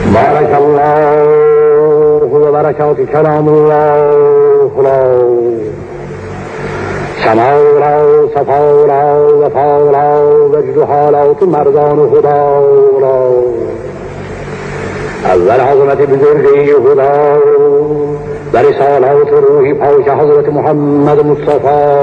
بارك الله وبركات كلام الله لا سماورا صفاورا وفاورا وجد حالات مردان خدا را اول عظمت بزرگی خدا و رسالات روح پاک حضرت محمد مصطفی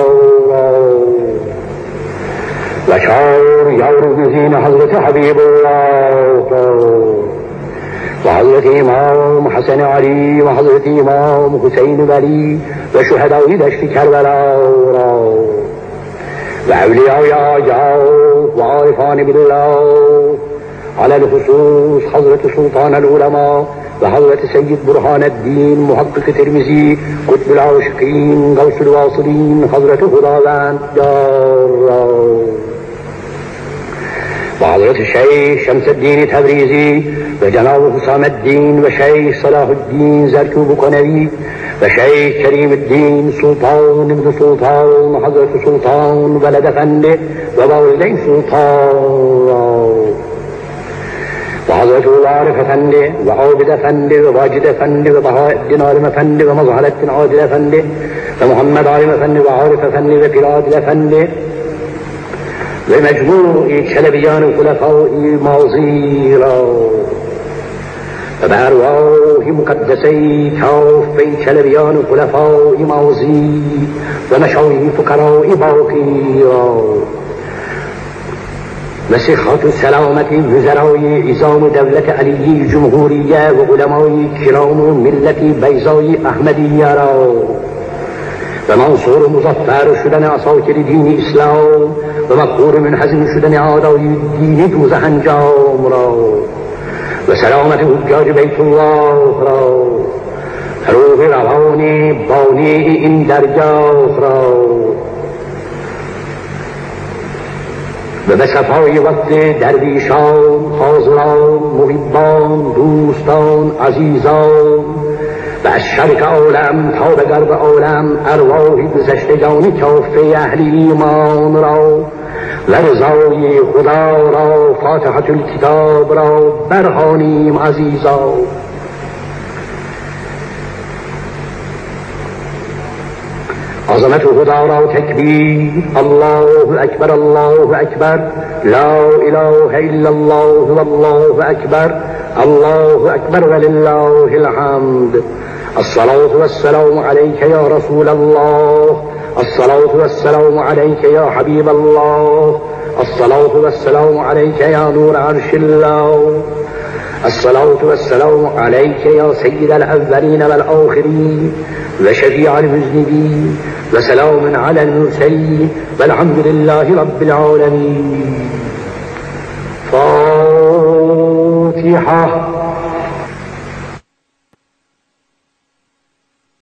و شار یارگزین حضرت حبیب الله و حضرت امام حسن علی و حضرت امام حسین علی و شهدای دشت کربلا را و اولیای آجاز و عارفان بالله على الخصوص حضرت سلطان العلماء و حضرت سید برهان الدین محقق ترمذی قطب العاشقین غوث الواصلین حضرت خداوند دار و حضرت شیخ شمس الدین تبریزی و جناب حسام الدین و شیخ صلاح الدین زرتوب کنوی و شیخ کریم الدین سلطان ابن سلطان حضرت سلطان ولد افنده و والدین سلطان و حضرت العارف افنده و عابد افنده و واجد افنده و بهاء الدین عالم افنده و مظهر الدین عادل افنده و محمد عالم افنده و عارف افنده و پیرادل افنده و مجموع چلبیان خلفای ماضی را و به ارواح مقدسه کافه چلبیان خلفای ماضی و مشایخ فقرای باقی را و صحت و سلامت وزرای عظام دولت علی جمهوریه و علمای کرام و ملت بیضای احمدیه را و منصور و مظفر شدن اساکر دین اسلام و مقهور منهزم شدن اعدای دین دوزخ انجام را و سلامت حجاج بیت الله را روح روان بانی این درگاه را و به صفای وقت درویشان حاضران محبان دوستان عزیزان و از شرق عالم تا به غرب عالم ارواح گذشتگان کافه اهل ایمان را و رضای خدا را فاتحة الکتاب را برهانیم عزیزان. عظمت خدا را تکبیر، الله اکبر الله اکبر، لا اله الا الله والله اکبر، الله اکبر ولله الحمد. الصلاة والسلام عليك يا رسول الله، الصلاة والسلام عليك يا حبيب الله، الصلاة والسلام عليك يا نور عرش الله، الصلاة والسلام عليك يا سيد الأولين والآخرين وشفيع المذنبين وسلام على المرسلين والحمد لله رب العالمين. فاتحة.